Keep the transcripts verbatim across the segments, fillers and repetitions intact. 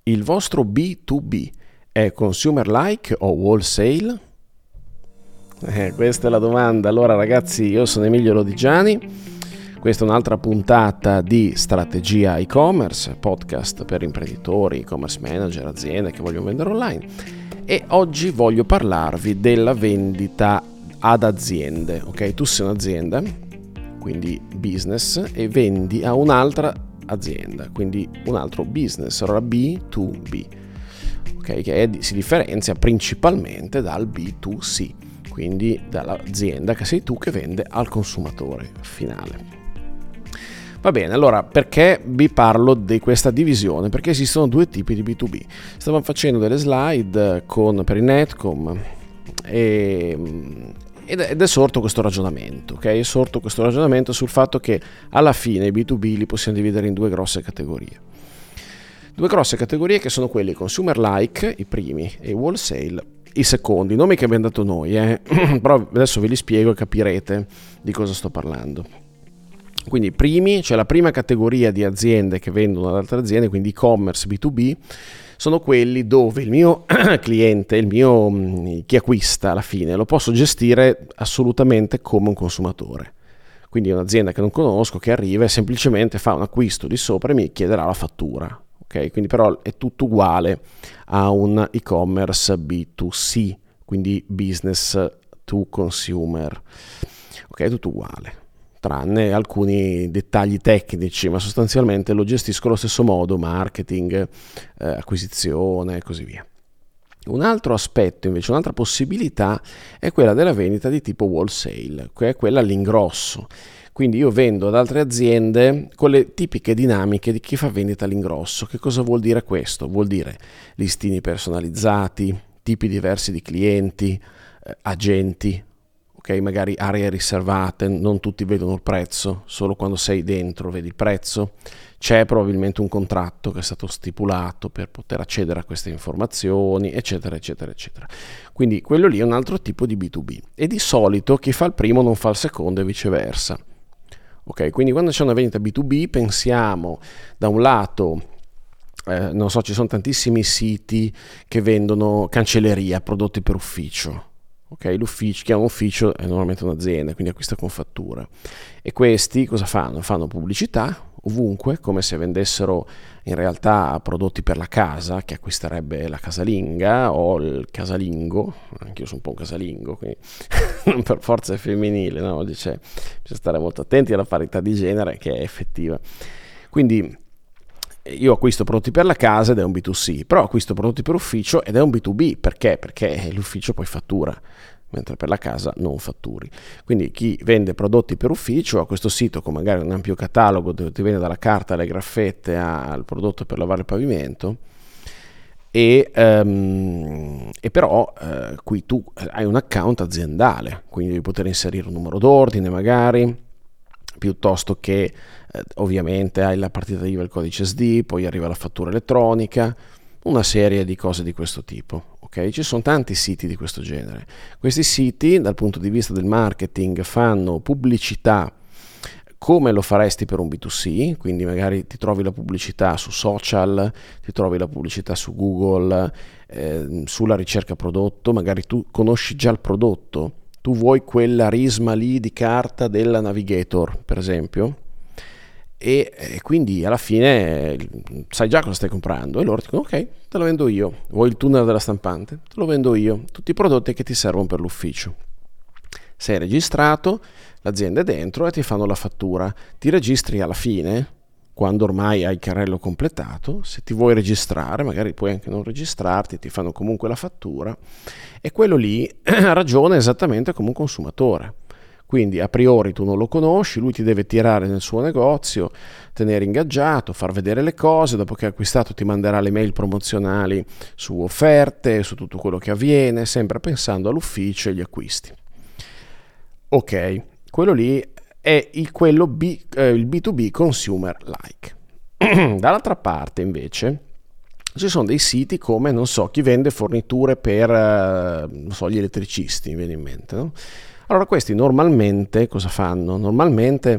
il vostro B due B è consumer-like o wholesale? Eh, questa è la domanda. Allora ragazzi, io sono Emilio Lodigiani, questa è un'altra puntata di Strategia e-commerce, podcast per imprenditori, e-commerce manager, aziende che vogliono vendere online, e oggi voglio parlarvi della vendita ad aziende. Ok, tu sei un'azienda, quindi business, e vendi a un'altra azienda, quindi un altro business, allora B due B, ok, che è, si differenzia principalmente dal B due C, quindi dall'azienda che sei tu che vende al consumatore finale. Va bene, allora perché vi parlo di questa divisione? Perché esistono due tipi di B due B. Stavamo facendo delle slide con, per il Netcom e, ed è sorto questo ragionamento, ok? È sorto questo ragionamento sul fatto che alla fine i B due B li possiamo dividere in due grosse categorie. Due grosse categorie che sono quelli consumer-like, i primi, e wholesale, i secondi. Nomi che abbiamo dato noi, eh? Però adesso ve li spiego e capirete di cosa sto parlando. Quindi i primi, cioè la prima categoria di aziende che vendono ad altre aziende, quindi e-commerce B due B, sono quelli dove il mio cliente, il mio chi acquista alla fine, lo posso gestire assolutamente come un consumatore. Quindi è un'azienda che non conosco, che arriva e semplicemente fa un acquisto di sopra e mi chiederà la fattura. Okay? Quindi però è tutto uguale a un e-commerce B due C, quindi business to consumer. Ok, tutto uguale, tranne alcuni dettagli tecnici, ma sostanzialmente lo gestisco allo stesso modo, marketing, eh, acquisizione e così via. Un altro aspetto invece, un'altra possibilità è quella della vendita di tipo wholesale, che è quella all'ingrosso. Quindi io vendo ad altre aziende con le tipiche dinamiche di chi fa vendita all'ingrosso. Che cosa vuol dire questo? Vuol dire listini personalizzati, tipi diversi di clienti, eh, agenti, ok, magari aree riservate, non tutti vedono il prezzo, solo quando sei dentro vedi il prezzo. C'è probabilmente un contratto che è stato stipulato per poter accedere a queste informazioni, eccetera, eccetera, eccetera. Quindi quello lì è un altro tipo di B due B. E di solito chi fa il primo non fa il secondo e viceversa. Ok, quindi quando c'è una vendita B due B pensiamo da un lato, eh, non so, ci sono tantissimi siti che vendono cancelleria, prodotti per ufficio. Ok, l'ufficio, chi ha un ufficio è normalmente un'azienda, quindi acquista con fattura. E questi cosa fanno? Fanno pubblicità ovunque, come se vendessero in realtà prodotti per la casa, che acquisterebbe la casalinga o il casalingo. Anch'io sono un po' un casalingo, quindi non per forza è femminile, no? Dice, bisogna stare molto attenti alla parità di genere che è effettiva. Quindi io acquisto prodotti per la casa ed è un B due C, però acquisto prodotti per ufficio ed è un B due B. Perché? Perché l'ufficio poi fattura, mentre per la casa non fatturi. Quindi chi vende prodotti per ufficio ha questo sito con magari un ampio catalogo dove ti vende dalla carta alle graffette al prodotto per lavare il pavimento, e, um, e però uh, qui tu hai un account aziendale, quindi devi poter inserire un numero d'ordine magari, piuttosto che eh, ovviamente hai la partita I V A e il codice S D, poi arriva la fattura elettronica, una serie di cose di questo tipo. Okay? Ci sono tanti siti di questo genere. Questi siti dal punto di vista del marketing fanno pubblicità come lo faresti per un B due C, quindi magari ti trovi la pubblicità su social, ti trovi la pubblicità su Google, eh, sulla ricerca prodotto, magari tu conosci già il prodotto. Tu vuoi quella risma lì di carta della Navigator, per esempio, e, e quindi alla fine eh, sai già cosa stai comprando e loro ti dicono ok, te lo vendo io. Vuoi il tunnel della stampante? Te lo vendo io. Tutti i prodotti che ti servono per l'ufficio. Sei registrato, l'azienda è dentro e ti fanno la fattura. Ti registri alla fine, quando ormai hai il carrello completato. Se ti vuoi registrare, magari puoi anche non registrarti, ti fanno comunque la fattura, e quello lì ragiona esattamente come un consumatore. Quindi a priori tu non lo conosci, lui ti deve tirare nel suo negozio, tenere ingaggiato, far vedere le cose, dopo che hai acquistato ti manderà le mail promozionali su offerte, su tutto quello che avviene, sempre pensando all'ufficio e agli acquisti. Ok, quello lì è il, quello B, eh, il B due B consumer like. Dall'altra parte invece ci sono dei siti come, non so, chi vende forniture per, eh, non so, gli elettricisti, mi viene in mente, no? Allora questi normalmente cosa fanno? Normalmente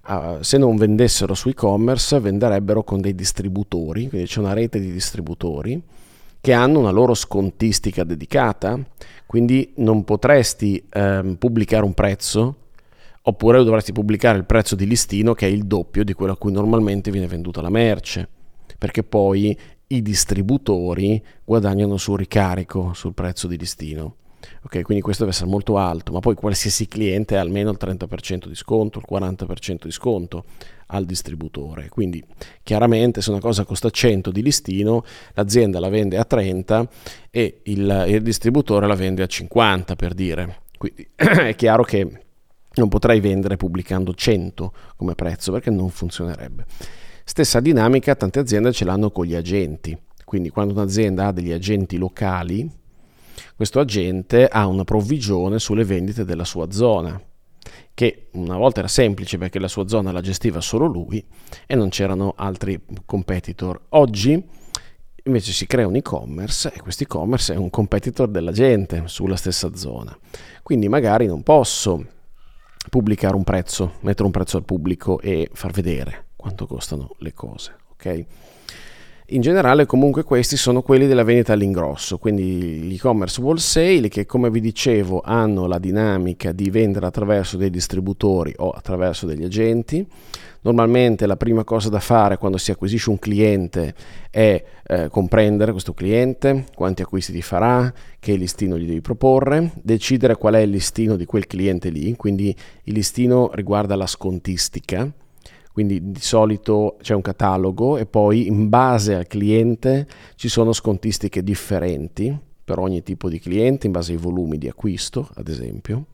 uh, se non vendessero su e-commerce venderebbero con dei distributori, quindi c'è una rete di distributori che hanno una loro scontistica dedicata, quindi non potresti um, pubblicare un prezzo, oppure dovresti pubblicare il prezzo di listino che è il doppio di quello a cui normalmente viene venduta la merce, perché poi i distributori guadagnano sul ricarico, sul prezzo di listino. Ok, quindi questo deve essere molto alto, ma poi qualsiasi cliente ha almeno il trenta per cento di sconto, il quaranta per cento di sconto al distributore. Quindi chiaramente se una cosa costa cento di listino, l'azienda la vende a trenta e il, il distributore la vende a cinquanta, per dire. Quindi è chiaro che non potrai vendere pubblicando cento come prezzo, perché non funzionerebbe. Stessa dinamica tante aziende ce l'hanno con gli agenti, quindi quando un'azienda ha degli agenti locali, questo agente ha una provvigione sulle vendite della sua zona, che una volta era semplice perché la sua zona la gestiva solo lui e non c'erano altri competitor. Oggi invece si crea un e-commerce e questo e-commerce è un competitor dell'agente sulla stessa zona, quindi magari non posso pubblicare un prezzo, mettere un prezzo al pubblico e far vedere quanto costano le cose, ok? In generale comunque questi sono quelli della vendita all'ingrosso, quindi gli e-commerce wholesale che, come vi dicevo, hanno la dinamica di vendere attraverso dei distributori o attraverso degli agenti. Normalmente la prima cosa da fare quando si acquisisce un cliente è eh, comprendere questo cliente, quanti acquisti ti farà, che listino gli devi proporre, decidere qual è il listino di quel cliente lì, quindi il listino riguarda la scontistica, quindi di solito c'è un catalogo e poi in base al cliente ci sono scontistiche differenti per ogni tipo di cliente, in base ai volumi di acquisto ad esempio,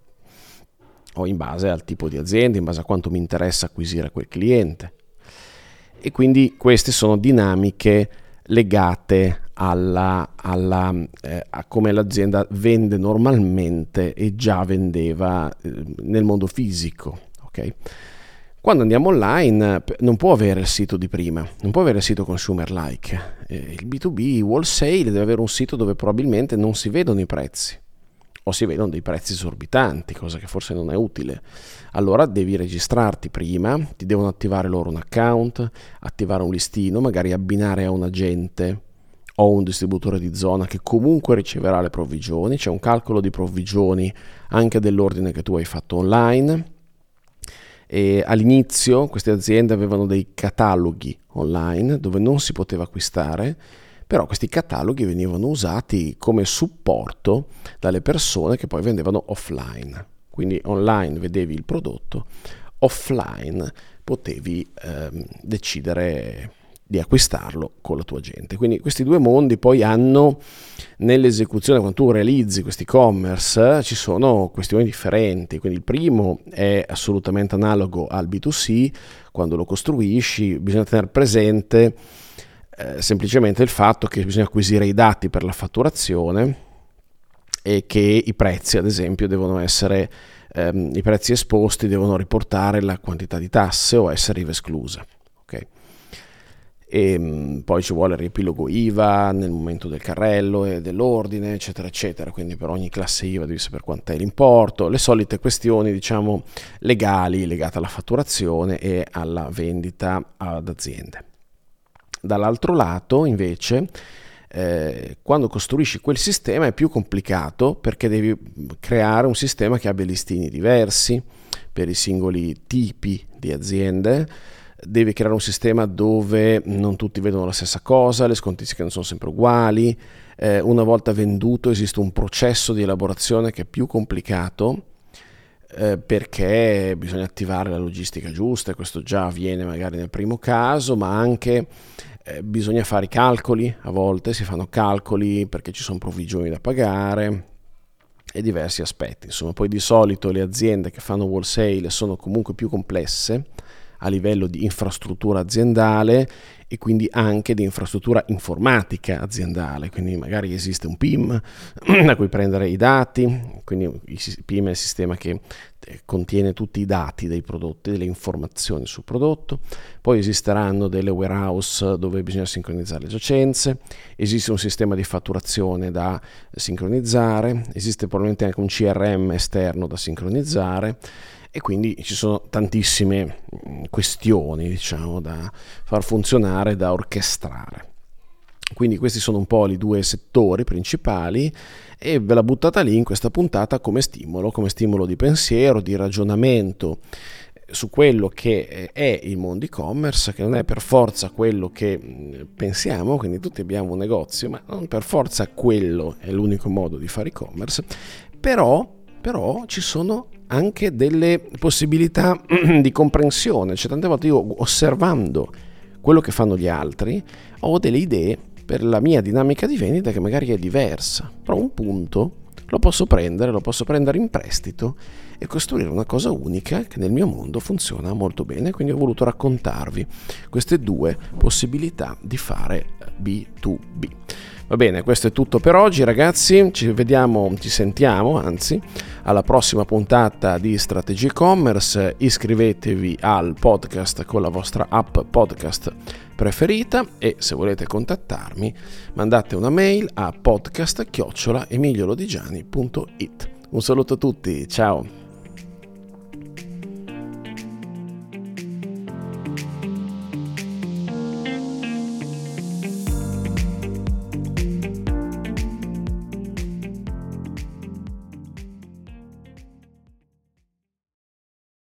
o in base al tipo di azienda, in base a quanto mi interessa acquisire quel cliente. E quindi queste sono dinamiche legate alla, alla, eh, a come l'azienda vende normalmente e già vendeva eh, nel mondo fisico. Okay? Quando andiamo online non può avere il sito di prima, non può avere il sito consumer like. Eh, il B due B wholesale deve avere un sito dove probabilmente non si vedono i prezzi, o si vedono dei prezzi esorbitanti, cosa che forse non è utile. Allora devi registrarti prima, ti devono attivare loro un account, attivare un listino, magari abbinare a un agente o un distributore di zona che comunque riceverà le provvigioni. C'è un calcolo di provvigioni anche dell'ordine che tu hai fatto online. E all'inizio queste aziende avevano dei cataloghi online dove non si poteva acquistare, però questi cataloghi venivano usati come supporto dalle persone che poi vendevano offline. Quindi online vedevi il prodotto, offline potevi ehm, decidere di acquistarlo con la tua gente. Quindi questi due mondi poi hanno nell'esecuzione, quando tu realizzi questi e-commerce ci sono questioni differenti. Quindi il primo è assolutamente analogo al B due C, quando lo costruisci bisogna tenere presente eh, semplicemente il fatto che bisogna acquisire i dati per la fatturazione e che i prezzi ad esempio devono essere ehm, i prezzi esposti devono riportare la quantità di tasse o essere iva esclusa. Ok? E poi ci vuole il riepilogo I V A nel momento del carrello e dell'ordine, eccetera eccetera, quindi per ogni classe I V A devi sapere quant'è l'importo, le solite questioni diciamo legali legate alla fatturazione e alla vendita ad aziende. Dall'altro lato invece eh, quando costruisci quel sistema è più complicato, perché devi creare un sistema che abbia listini diversi per i singoli tipi di aziende. Devi creare un sistema dove non tutti vedono la stessa cosa, le scontistiche non sono sempre uguali. Eh, una volta venduto esiste un processo di elaborazione che è più complicato eh, perché bisogna attivare la logistica giusta, e questo già avviene magari nel primo caso, ma anche eh, bisogna fare i calcoli, a volte si fanno calcoli perché ci sono provvigioni da pagare e diversi aspetti. Insomma, poi di solito le aziende che fanno wholesale sono comunque più complesse a livello di infrastruttura aziendale e quindi anche di infrastruttura informatica aziendale, quindi magari esiste un P I M da cui prendere i dati, quindi il P I M è il sistema che contiene tutti i dati dei prodotti, delle informazioni sul prodotto. Poi esisteranno delle warehouse dove bisogna sincronizzare le giacenze, esiste un sistema di fatturazione da sincronizzare, esiste probabilmente anche un C R M esterno da sincronizzare. e quindi ci sono tantissime questioni, diciamo, da far funzionare, da orchestrare. Quindi questi sono un po' i due settori principali e ve l'ho buttata lì in questa puntata come stimolo, come stimolo di pensiero, di ragionamento su quello che è il mondo e-commerce, che non è per forza quello che pensiamo, quindi tutti abbiamo un negozio, ma non per forza quello è l'unico modo di fare e-commerce, però, però ci sono anche delle possibilità di comprensione, cioè tante volte io osservando quello che fanno gli altri ho delle idee per la mia dinamica di vendita che magari è diversa, però un punto lo posso prendere, lo posso prendere in prestito e costruire una cosa unica che nel mio mondo funziona molto bene. Quindi ho voluto raccontarvi queste due possibilità di fare B due B. Va bene, questo è tutto per oggi ragazzi, ci vediamo, ci sentiamo anzi alla prossima puntata di Strategy E-commerce. Iscrivetevi al podcast con la vostra app podcast preferita e se volete contattarmi mandate una mail a podcast chiocciola emiliolodigiani punto it. Un saluto a tutti, ciao!